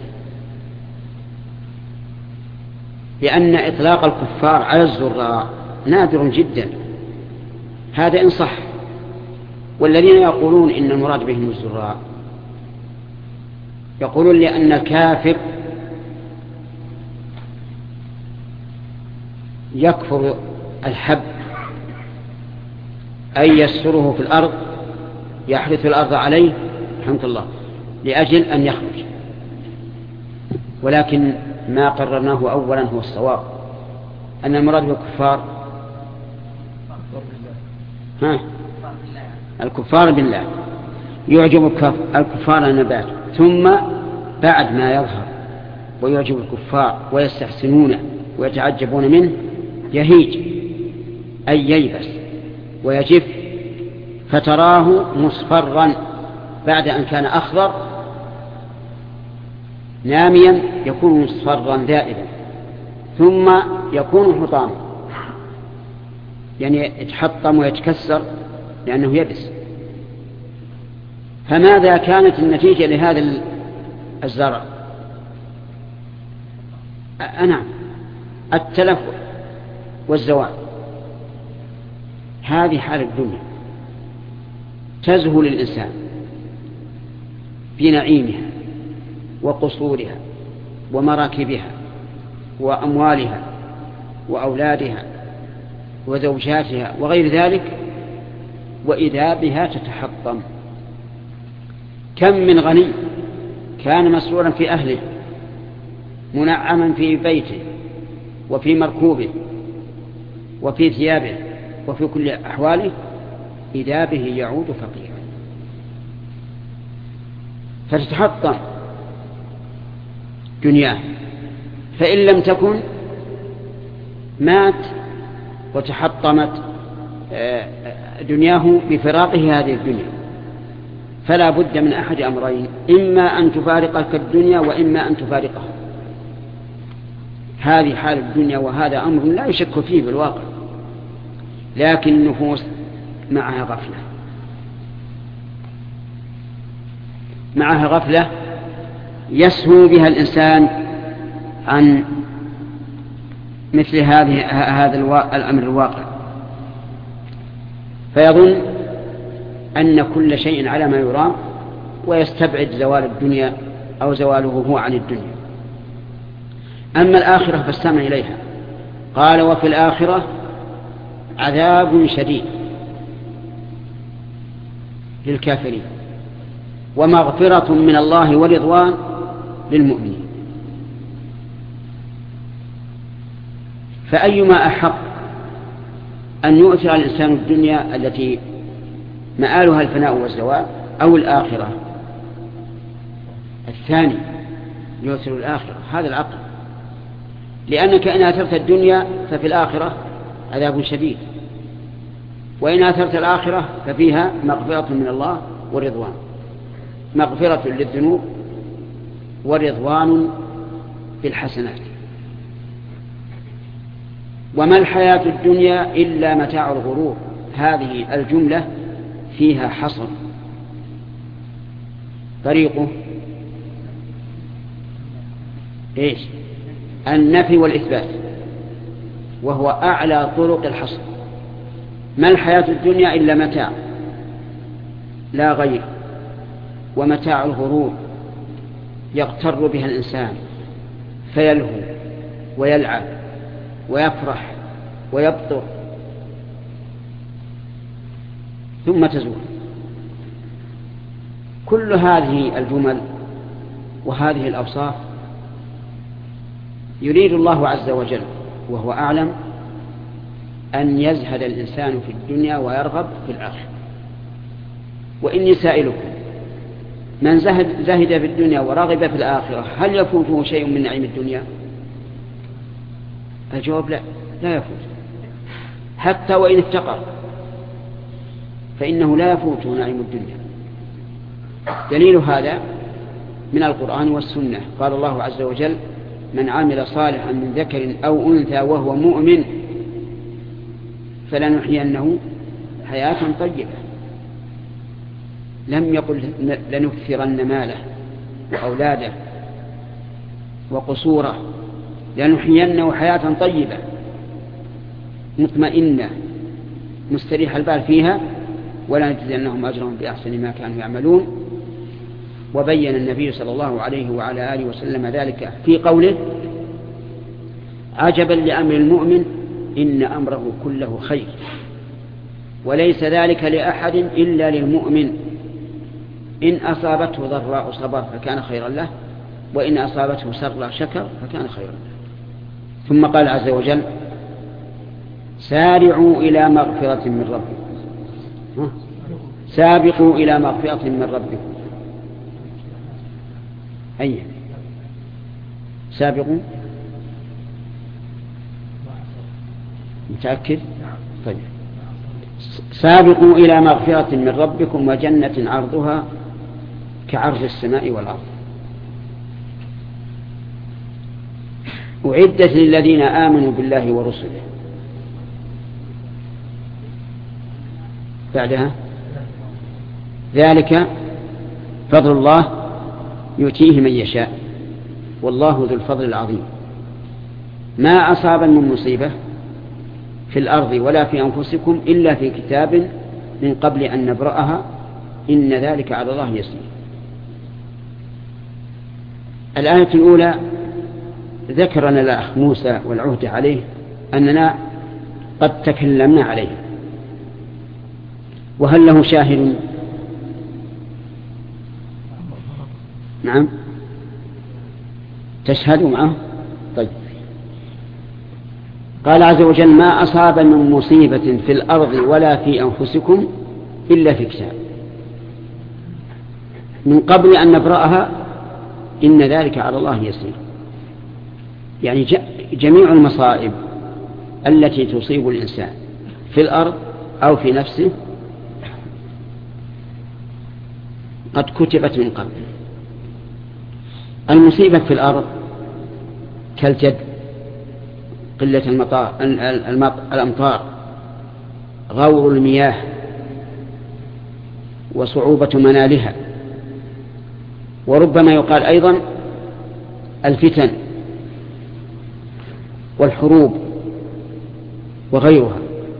لأن إطلاق الكفار على الزراع نادر جدا، هذا إن صح. والذين يقولون إن المراد بهم الزراع يقولون لأن الكافر يكفر الحب أي يسره في الأرض، يحرث الأرض عليه رحمة الله لأجل أن يخرج. ولكن ما قررناه أولا هو الصواب، أن المراد بالكفار ها الكفار بالله. يعجب الكفار النبات، ثم بعد ما يظهر ويعجب الكفار ويستحسنونه ويتعجبون منه يهيج أي ييبس ويجف، فتراه مصفرا بعد أن كان أخضر ناميا يكون مصفرا ذائبا، ثم يكون حطاما، يعني يتحطم ويتكسر لأنه يبس. فماذا كانت النتيجة لهذا الزرع؟ نعم، التلف والزوال. هذه حال الدنيا، تزهو للإنسان في نعيمها وقصورها ومراكبها وأموالها وأولادها وزوجاتها وغير ذلك، وإذا بها تتحطم. كم من غني كان مسرورا في أهله منعما في بيته وفي مركوبه وفي ثيابه، وفي كل أحواله إذا به يعود فقيرا. فتتحطم دنياه، فإن لم تكن مات وتحطمت دنياه بفراقه هذه الدنيا. فلا بد من أحد أمرين، إما أن تفارقك الدنيا وإما أن تفارقها. هذه حال الدنيا، وهذا أمر لا يشك فيه بالواقع، لكن النفوس معها غفلة معها غفلة يسهو بها الإنسان عن مثل هذه هذا الأمر الواقع، فيظن أن كل شيء على ما يرام، ويستبعد زوال الدنيا أو زواله هو عن الدنيا. أما الآخرة فاستمع إليها، قال وفي الآخرة عذاب شديد للكافرين ومغفرة من الله ورضوان للمؤمنين. فأيما أحق أن يؤثر الإنسان الدنيا التي مآلها الفناء والزوال أو الآخرة؟ الثاني يؤثر الآخرة، هذا العقل، لأنك إن أثرت الدنيا ففي الآخرة عذاب شديد، وإن أثرت الآخرة ففيها مغفرة من الله ورضوان، مغفرة للذنوب ورضوان بالحسنات. وما الحياة الدنيا إلا متاع الغرور، هذه الجملة فيها حصر، طريقه إيش؟ النفي والإثبات، وهو أعلى طرق الحصر. ما الحياة الدنيا إلا متاع لا غير، ومتاع الغرور يغتر بها الإنسان فيلهو ويلعب ويفرح ويبطر ثم تزول. كل هذه الجمل وهذه الأوصاف يريد الله عز وجل وهو أعلم أن يزهد الإنسان في الدنيا ويرغب في الآخرة. وإني سائلكم، من زهد, زهد في الدنيا ورغب في الآخرة هل يفوته شيء من نعيم الدنيا؟ الجواب لا، لا يفوت، حتى وإن افتقر فإنه لا يفوته نعيم الدنيا. دليل هذا من القرآن والسنة، قال الله عز وجل: من عمل صالحا من ذكر أو أنثى وهو مؤمن فلنحيينه حياة طيبة. لم يقل لنكثرن ماله وأولاده وقصوره، لنحيينه حياة طيبة مطمئنة مستريح البال فيها، ولا نجزينهم أجرهم بأحسن ما كانوا يعملون. وبين النبي صلى الله عليه وعلى آله وسلم ذلك في قوله: عجبا لأمر المؤمن إن أمره كله خير، وليس ذلك لأحد إلا للمؤمن، إن أصابته ضراء صبر فكان خيرا له، وإن أصابته سراء شكر فكان خيرا له. ثم قال عز وجل: سارعوا إلى مغفرة من ربكم، سابقوا إلى مغفرة من ربكم. أي سابقوا؟ متأكد؟ طيب. سابقوا إلى مغفرة من ربكم وجنة عرضها كعرض السماء والأرض أعدت للذين آمنوا بالله ورسله. بعدها: ذلك فضل الله يؤتيه من يشاء والله ذو الفضل العظيم. ما أصاب من مصيبة في الأرض ولا في أنفسكم إلا في كتاب من قبل أن نبرأها إن ذلك على الله يسير. الآية الأولى ذكرنا الأخ موسى والعهد عليه أننا قد تكلمنا عليه، وهل له شاهد؟ نعم، تشهد معه؟ طيب. قال عز وجل ما أصاب من مصيبة في الأرض ولا في أنفسكم إلا في كتاب من قبل أن نبرأها إن ذلك على الله يسير. يعني جميع المصائب التي تصيب الإنسان في الأرض أو في نفسه قد كتبت من قبل. المصيبة في الأرض كالجد، قلة المطار، الأمطار، غور المياه وصعوبة منالها، وربما يقال أيضا الفتن والحروب وغيرها.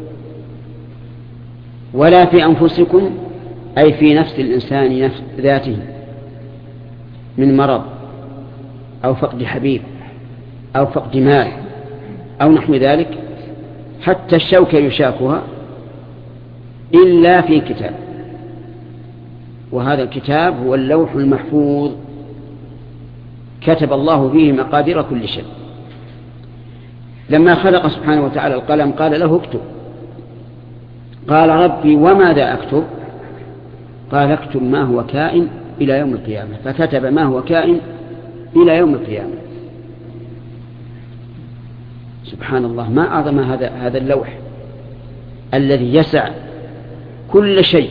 ولا في أنفسكم أي في نفس الإنسان نفس ذاته من مرض أو فقد حبيب أو فقد مال أو نحو ذلك، حتى الشوكة يشاكها إلا في كتاب، وهذا الكتاب هو اللوح المحفوظ كتب الله فيه مقادير كل شيء. لما خلق سبحانه وتعالى القلم قال له اكتب، قال ربي وماذا أكتب؟ قال اكتب ما هو كائن إلى يوم القيامة، فكتب ما هو كائن إلى يوم القيامة. سبحان الله، ما أعظم هذا هذا اللوح الذي يسع كل شيء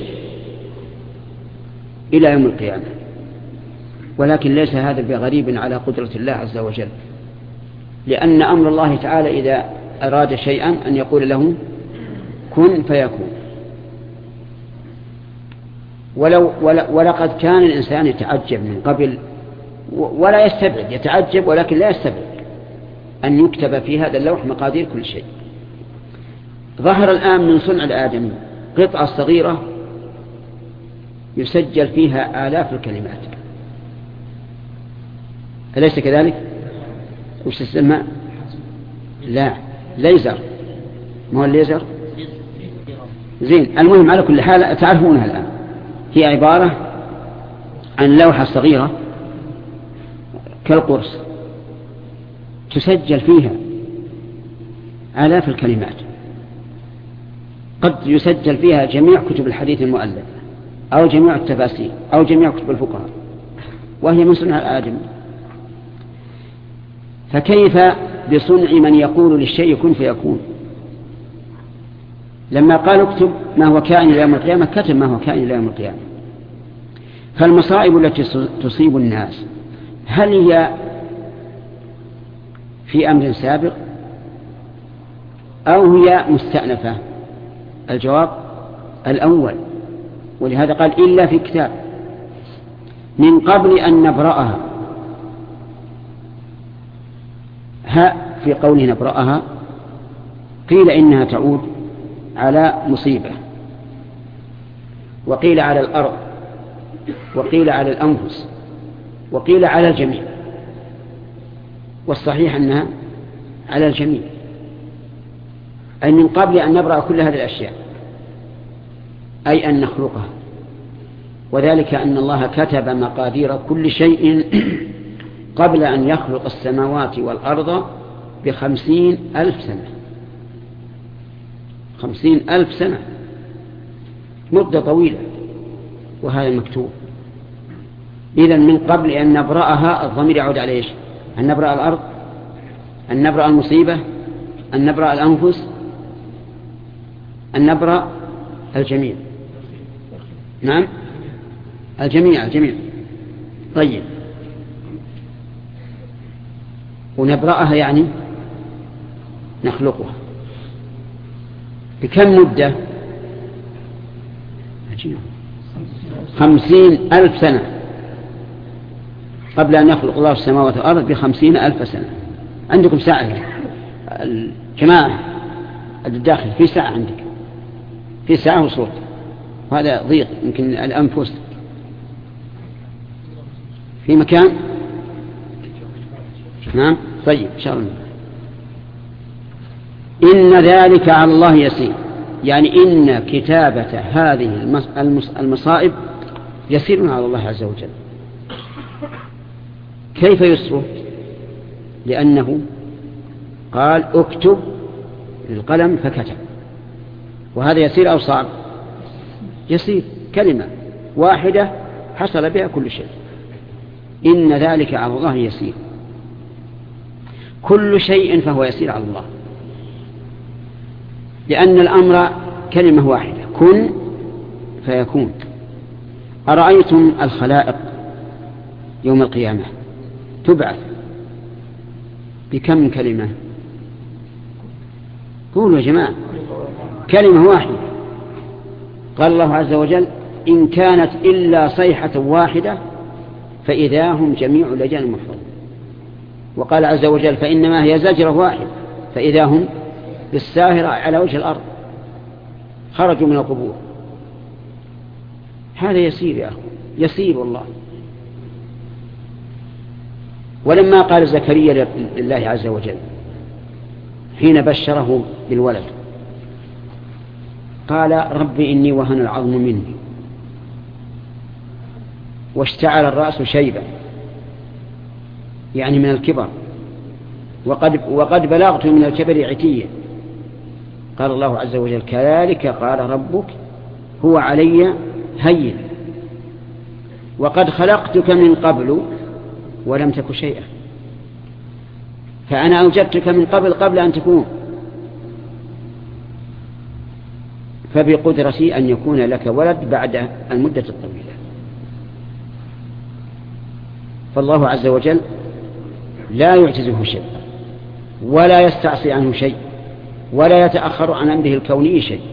إلى يوم القيامة. ولكن ليس هذا بغريب على قدرة الله عز وجل، لأن أمر الله تعالى إذا أراد شيئا أن يقول له كن فيكون. ولو ولقد كان الإنسان يتعجب من قبل ولا يستبعد، يتعجب ولكن لا يستبعد أن يكتب في هذا اللوح مقادير كل شيء. ظهر الآن من صنع الآدمي قطعة صغيرة يسجل فيها آلاف الكلمات، أليس كذلك؟ وش تسمى؟ لا، ليزر. ما هو الليزر؟ زين. المهم على كل حال تعرفونها الآن، هي عبارة عن لوحة صغيرة كالقرص تسجل فيها آلاف الكلمات، قد يسجل فيها جميع كتب الحديث المؤلف أو جميع التفاسير أو جميع كتب الفقهاء، وهي من صنع الآدم. فكيف بصنع من يقول للشيء كن فيكون؟ لما قال اكتب ما هو كائن إلى يوم القيامة كتب ما هو كائن إلى يوم القيامة. فالمصائب التي تصيب الناس هل هي في أمر سابق أو هي مستأنفة؟ الجواب الأول، ولهذا قال إلا في كتاب من قبل أن نبرأها. ها في قوله نبرأها قيل إنها تعود على مصيبة، وقيل على الأرض، وقيل على الأنفس، وقيل على الجميع، والصحيح أنها على الجميع، أي من قبل أن نبرأ كل هذه الأشياء، أي أن نخلقها. وذلك أن الله كتب مقادير كل شيء قبل أن يخلق السماوات والأرض بخمسين ألف سنة. خمسين ألف سنة مدة طويلة، وهذا مكتوب. إذن من قبل أن نبرأها الضمير يعود على إيش؟ أن نبرأ الأرض، أن نبرأ المصيبة، أن نبرأ الأنفس، أن نبرأ الجميع. نعم الجميع الجميع. طيب، ونبرأها يعني نخلقها بكم مدة؟ خمسين ألف سنة قبل أن يخلق الله السماوات والأرض بخمسين ألف سنة. عندكم ساعة الجماعة الداخل في ساعة، عندك في ساعة وصوت، وهذا ضيق يمكن الأنفس في مكان. نعم طيب إن شاء الله. إن ذلك على الله يسير، يعني إن كتابة هذه المصائب يسير على الله عز وجل. كيف يسره؟ لأنه قال اكتب للقلم فكتب. وهذا يسير أو صعب؟ يسير، كلمة واحدة حصل بها كل شيء. إن ذلك على الله يسير. كل شيء فهو يسير على الله، لأن الأمر كلمة واحدة، كن فيكون. أرأيتم الخلائق يوم القيامة تبعث بكم كلمة؟ قولوا يا جماعة، كلمة واحدة. قال الله عز وجل إن كانت إلا صيحة واحدة فإذا هم جميع لجان محضرون. وقال عز وجل فإنما هي زجرة واحدة فإذا هم بالساهرة على وجه الأرض خرجوا من القبور. هذا يسير يا أخو، يسير والله. ولما قال زكريا لله عز وجل حين بشره بالولد قال رب إني وهن العظم مني واشتعل الرأس شيبا، يعني من الكبر، وقد, وقد بلغت من الكبر عتيا. قال الله عز وجل كذلك قال ربك هو علي هين وقد خلقتك من قبل ولم تك شيئا. فأنا أوجدتك من قبل قبل أن تكون، فبقدرتي أن يكون لك ولد بعد المدة الطويلة. فالله عز وجل لا يعجزه شيء ولا يستعصي عنه شيء ولا يتأخر عن أمره الكوني شيء.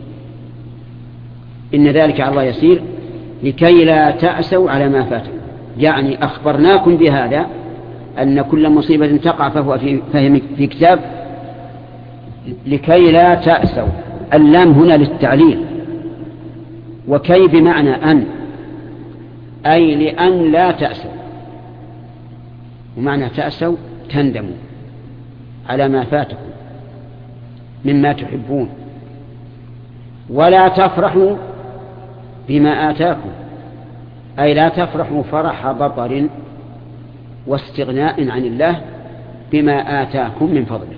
إن ذلك على الله يسير لكي لا تأسوا على ما فاتكم. يعني أخبرناكم بهذا أن كل مصيبة تقع فهو في, فهي في كتاب لكي لا تأسوا. اللام هنا للتعليل، وكي بمعنى أن، أي لأن لا تأسوا. ومعنى تأسوا تندموا على ما فاتكم مما تحبون، ولا تفرحوا بما آتاكم، أي لا تفرحوا فرح بطر واستغناء عن الله بما آتاكم من فضله.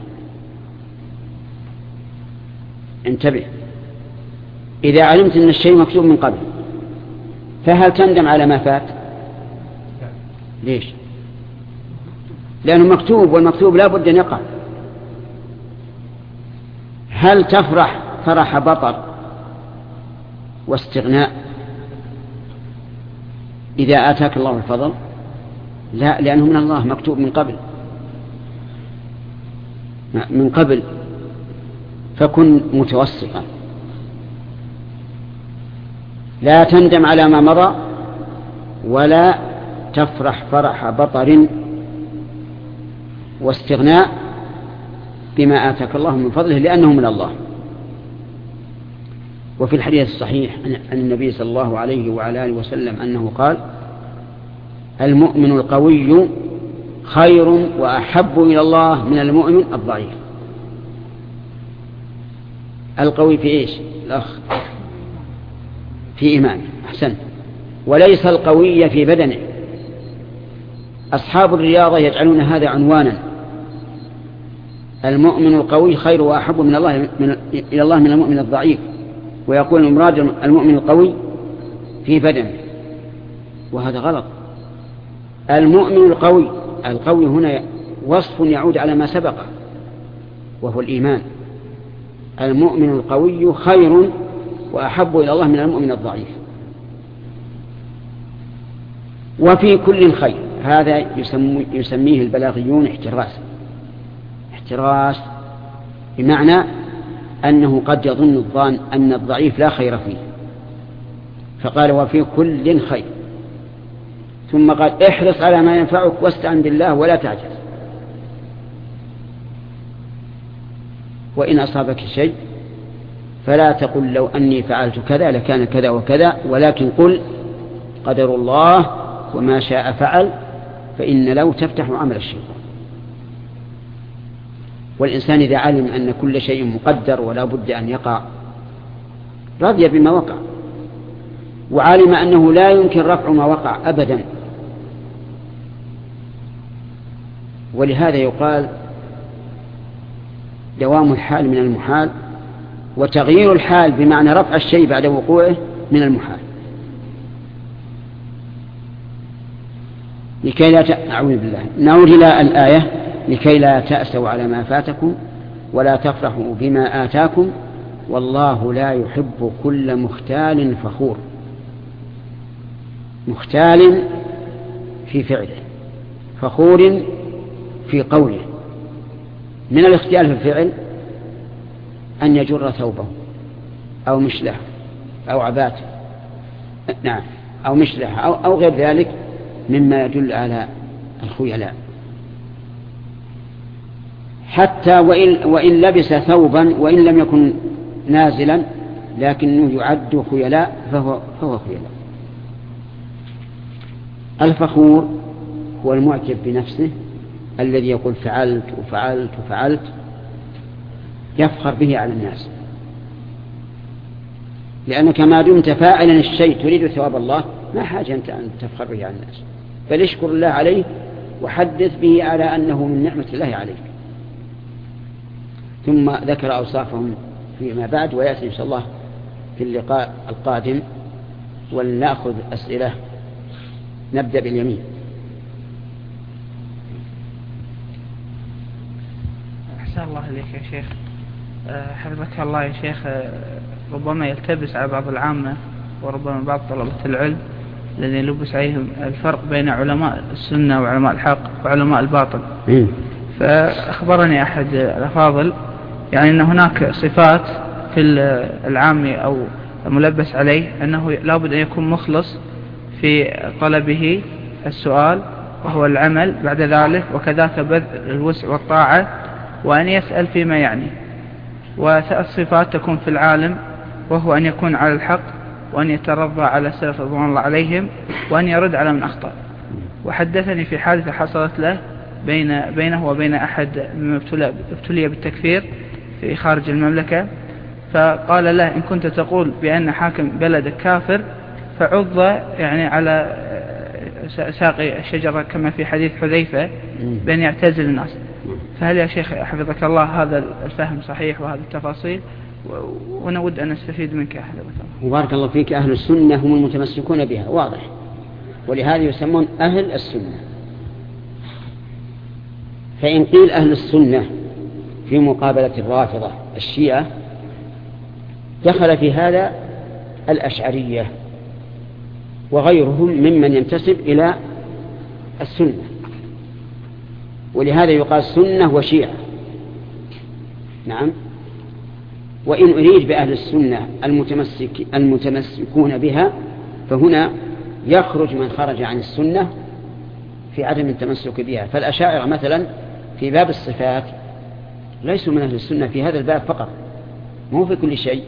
انتبه، إذا علمت أن الشيء مكتوب من قبل فهل تندم على ما فات؟ ليش؟ لأنه مكتوب، والمكتوب لا بد أن يقع. هل تفرح فرح بطر واستغناء إذا آتاك الله الفضل؟ لا، لأنه من الله، مكتوب من قبل من قبل فكن متوسطا. لا تندم على ما مضى ولا تفرح فرح بطر واستغناء بما آتاك الله من فضله لأنه من الله. وفي الحديث الصحيح عن النبي صلى الله عليه وعلى آله وسلم أنه قال المؤمن القوي خير وأحب إلى الله من المؤمن الضعيف. القوي في إيش الأخ؟ في إيمانه، أحسن، وليس القوي في بدنه. أصحاب الرياضة يجعلون هذا عنوانا، المؤمن القوي خير وأحب من الله من إلى الله من المؤمن الضعيف، ويقول المراد المؤمن القوي في بدنه، وهذا غلط. المؤمن القوي، القوي هنا وصف يعود على ما سبقه وهو الإيمان. المؤمن القوي خير وأحب إلى الله من المؤمن الضعيف. وفي كل خير، هذا يسميه البلاغيون احتراس. احتراس بمعنى أنه قد يظن الظان أن الضعيف لا خير فيه، فقال وفي كل خير، ثم قال احرص على ما ينفعك واستعن بالله ولا تعجز. وإن أصابك شيء فلا تقل لو أني فعلت كذا لكان كذا وكذا، ولكن قل قدر الله وما شاء فعل، فإن لو تفتح عمل الشيطان. والإنسان إذا علم أن كل شيء مقدر ولا بد أن يقع رضي بما وقع، وعلم أنه لا يمكن رفع ما وقع أبدا. ولهذا يقال دوام الحال من المحال، وتغيير الحال بمعنى رفع الشيء بعد وقوعه من المحال. لكي لا ت... أعوذ بالله. نعود إلى الآية: لكي لا تأسوا على ما فاتكم ولا تفرحوا بما آتاكم والله لا يحب كل مختال فخور. مختال في فعله، فخور في قوله. من الاختيال في الفعل أن يجر ثوبه أو مشله أو عباته، نعم، أو مشله أو, أو غير ذلك مما يدل على الخيلاء. حتى وإن, وإن لبس ثوبا وإن لم يكن نازلا لكنه يعد خيلاء فهو, فهو خيلاء. الفخور هو المعجب بنفسه الذي يقول فعلت وفعلت وفعلت، يفخر به على الناس، لأنك ما دمت فاعلا الشيء تريد ثواب الله ما حاجة أنت أن تفخر به على الناس، بل اشكر الله عليه وحدث به على أنه من نعمة الله عليك. ثم ذكر أوصافهم فيما بعد، ويأتي إن شاء الله في اللقاء القادم. ولنأخذ أسئلة. نبدأ باليمين. أحسن الله إليك يا شيخ. حفظك الله يا شيخ. ربما يلتبس على بعض العامة وربما بعض طلبة العلم الذين يلبس عليهم الفرق بين علماء السنة وعلماء الحق وعلماء الباطل. فأخبرني أحد الأفاضل يعني أن هناك صفات في العام أو الملبس عليه أنه لابد أن يكون مخلص في طلبه السؤال وهو العمل بعد ذلك، وكذلك بذل الوسع والطاعة، وأن يسأل فيما يعني. وثلاث صفات تكون في العالم وهو أن يكون على الحق، وأن يترضى على السلف رضوان الله عليهم، وأن يرد على من أخطأ. وحدثني في حادثة حصلت له بين بينه وبين أحد ممن ابتلي بالتكفير في خارج المملكة، فقال له: إن كنت تقول بأن حاكم بلدك كافر فعض يعني على ساقي الشجرة كما في حديث حذيفة بأن يعتزل الناس. فهل يا شيخ حفظك الله هذا الفهم صحيح وهذه التفاصيل؟ ونود أن نستفيد منك حفظك الله. وبارك الله فيك. أهل السنة هم المتمسكون بها، واضح، ولهذا يسمون أهل السنة. فإن قيل أهل السنة في مقابلة الرافضة الشيعة دخل في هذا الأشعرية وغيرهم ممن ينتسب إلى السنة، ولهذا يقال سنة وشيعة. نعم. وإن أريد بأهل السنة المتمسك المتمسكون بها فهنا يخرج من خرج عن السنة في عدم التمسك بها. فالأشاعرة مثلا في باب الصفات ليسوا من أهل السنة في هذا الباب فقط، مو في كل شيء،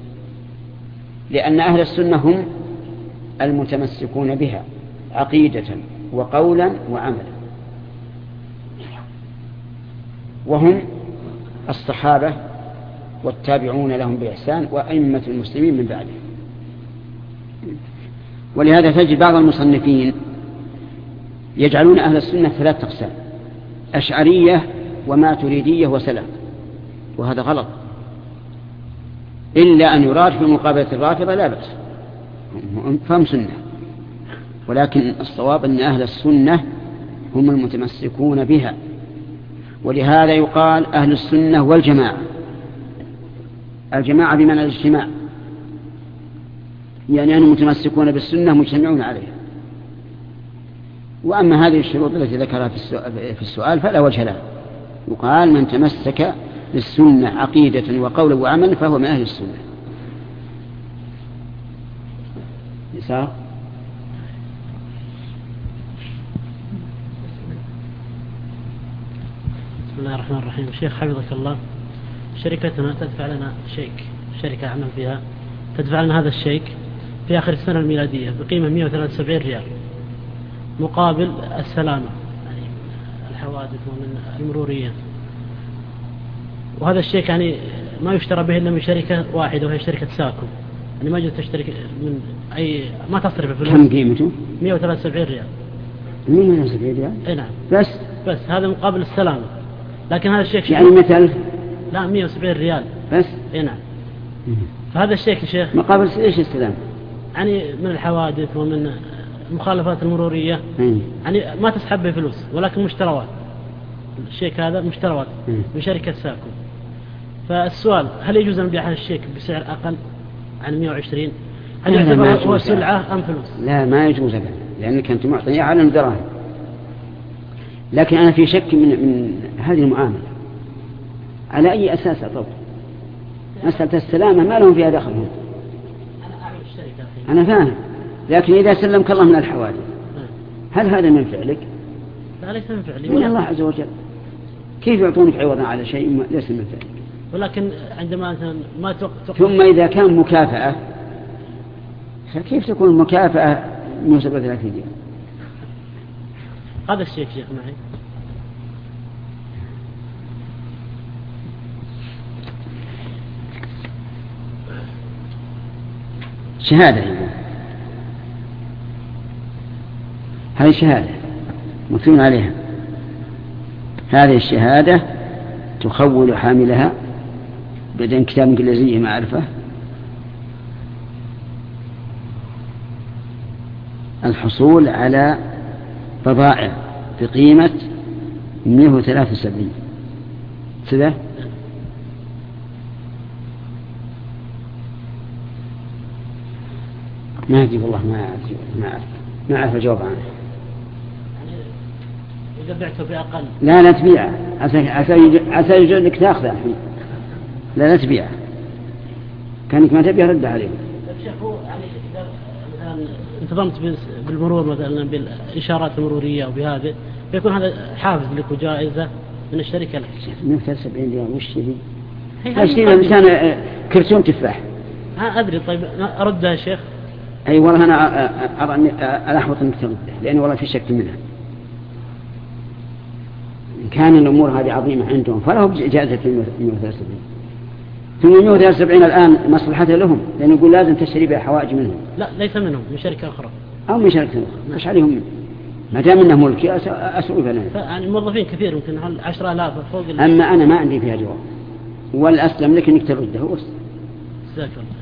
لأن أهل السنة هم المتمسكون بها عقيدة وقولا وعملا، وهم الصحابة والتابعون لهم بإحسان وأئمة المسلمين من بعدهم. ولهذا تجد بعض المصنفين يجعلون أهل السنة ثلاث أقسام: أشعرية وماتريدية وسلف، وهذا غلط، إلا أن يراد في مقابلة الرافضة لا بأس، فهم سنة. ولكن الصواب أن أهل السنة هم المتمسكون بها، ولهذا يقال أهل السنة والجماعة. الجماعة بمعنى الاجتماع، يعني أنهم متمسكون بالسنة مجتمعون عليها. وأما هذه الشروط التي ذكرها في السؤال فلا وجه لها. يقال من تمسك بالسنة عقيدة وقولا وعملا فهو من أهل السنة. يسار. بسم الله الرحمن الرحيم. شيخ حفظك الله، شركتنا تدفع لنا شيك، شركة أعمل فيها تدفع لنا هذا الشيك في آخر السنة الميلادية بقيمة مئة وثلاثة وسبعين ريال مقابل السلامة، يعني الحوادث المرورية. وهذا الشيك يعني ما يشترى به إلا من شركة واحدة وهي شركة ساكو، يعني ما جد تشترك من أي، ما تصرف فلوس. كم قيمته؟ مئة وثلاثة وسبعين ريال. مئة وثلاثة وسبعين ريال؟ أي نعم. بس بس هذا مقابل السلامة. لكن هذا الشيك يعني مثل لا مئة وسبعين ريال بس. اي نعم. فهذا الشيك يا شيخ مقابل ايش السلام؟ يعني من الحوادث ومن المخالفات المرورية مم. يعني ما تسحب به فلوس ولكن مشتروات. الشيك هذا مشتروات مم. من شركة ساكو. فالسؤال هل يجوز أن نبيع هذا الشيك بسعر أقل عن مئة وعشرين؟ هل يعتبر هو سلعة أم فلوس؟ لا ما يجوز أبدا لأنك أنت معطي على دراهم. لكن أنا في شك من, من هذه المعاملة على أي أساس أطلق مسألة السلامة ما لهم فيها دخل. أنا فاهم لكن إذا سلمك الله من الحوادث هل هذا من فعلك؟ لا ليس من فعلي من الله عز وجل. كيف يعطونك عوضا على شيء ليس من فعلك؟ ولكن عندما ما توقف. ثم إذا كان مكافأة فكيف تكون المكافأة مئة وسبعة وثلاثين ريال؟ هذا الشيك شيخ معي. شهادة يقول هذه شهادة مكتوب عليها هذه الشهادة تخول حاملها بدون كتاب انجليزي معرفة الحصول على بضائع بقيمة مئة وثلاثة وسبعين سنة. ما أدري والله ما أعرف ما أعرف ما أعرف الجواب عنه. إذا بعته بأقل لا لا تبيعه عسى عسى عسى يجوز لك تأخذه الحين. لا لا تبيعه كانك ما تبيع رد عليه. الشيخ هو يعني إذا مثلا انتظمت بالمرور مثلا بالإشارات المرورية وبهذا فيكون هذا حافز لك وجائزة من الشركة لك. مئة وثلاثة وسبعين ريال وش تبي؟ هاشتري إنسان كرتون تفاح. ها أدري طيب أردها يا شيخ. أي والله أنا أرى أني أحبط أنك ترده لأني والله في شك منها. إن كان الأمور هذه عظيمة عندهم فله جائزة مئة وثلاثة وسبعين. ثم مئة وثلاثة وسبعين الآن مصلحتها لهم لأنه يقول لازم تشتري بها حوائج منهم. لا ليس منهم من شركة أخرى. أو من شركة أخرى مش عليهم منه. ما دام إنه ملكي أسوي فلان. يعني موظفين كثير يمكن عشرة آلاف فوق. أما أنا ما عندي فيها جواب والأسلم لك إنك ترده بس. جزاك الله.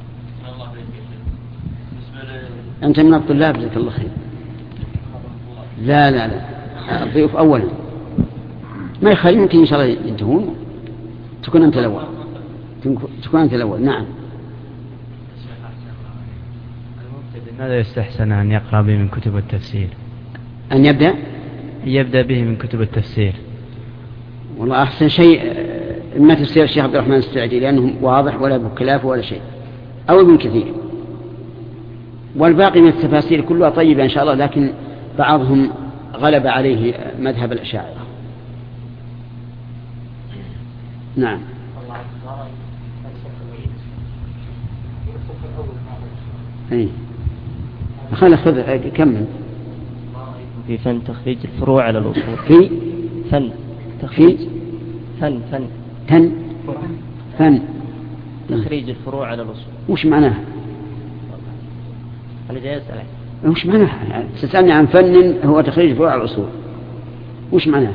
أنت من الطلاب جزاك الله خير. لا لا لا الضيوف أولا ما يخلي يمكن إن شاء الله ينتهون تكون أنت الأول تكون أنت الأول. نعم. ماذا يستحسن أن يقرأ به من كتب التفسير؟ أن يبدأ يبدأ به من كتب التفسير. والله أحسن شيء ما تفسير الشيخ عبد الرحمن السعدي لأنه واضح ولا بخلاف ولا شيء أو ابن كثير. والباقي من التفاسير كلها طيبة إن شاء الله لكن بعضهم غلب عليه مذهب الأشاعرة. نعم. اي خلي خذ كمل. في فن تخريج الفروع على الأصول. في فن تخريج في فن فن فن فن تخريج الفروع على الأصول. وش معناها؟ أنا جاي أسألك وش معناها؟ تسألني عن فن هو تخريج فروع على الأصول وش معناها؟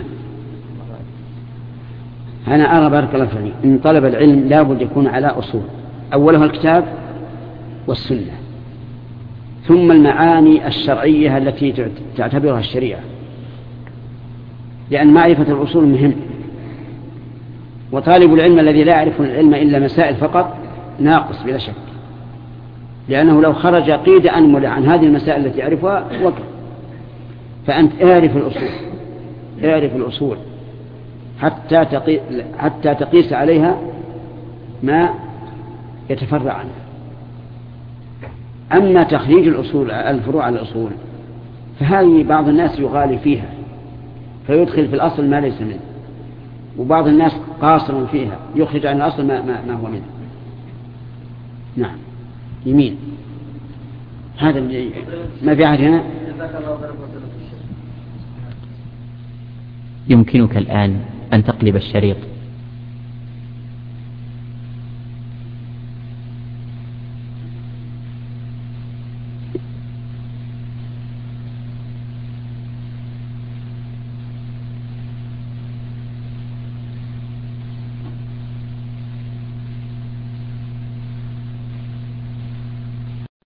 أنا أرى بارك الله فيك إن طلب العلم لابد يكون على أصول أولها الكتاب والسنة ثم المعاني الشرعية التي تعتبرها الشريعة لأن معرفة الأصول مهم. وطالب العلم الذي لا يعرف العلم إلا مسائل فقط ناقص بلا شك لأنه لو خرج قيد أنمل عن هذه المسائل التي يعرفها وقف. فأنت اعرف الأصول اعرف الأصول حتى تقي... حتى تقيس عليها ما يتفرع عنها. أما تخريج الأصول الفروع على الأصول فهذه بعض الناس يغالي فيها فيدخل في الأصل ما ليس منه وبعض الناس قاصر فيها يخرج عن الأصل ما, ما, ما هو منه. نعم يمين هذا ما في أحد هنا. يمكنك الآن أن تقلب الشريط.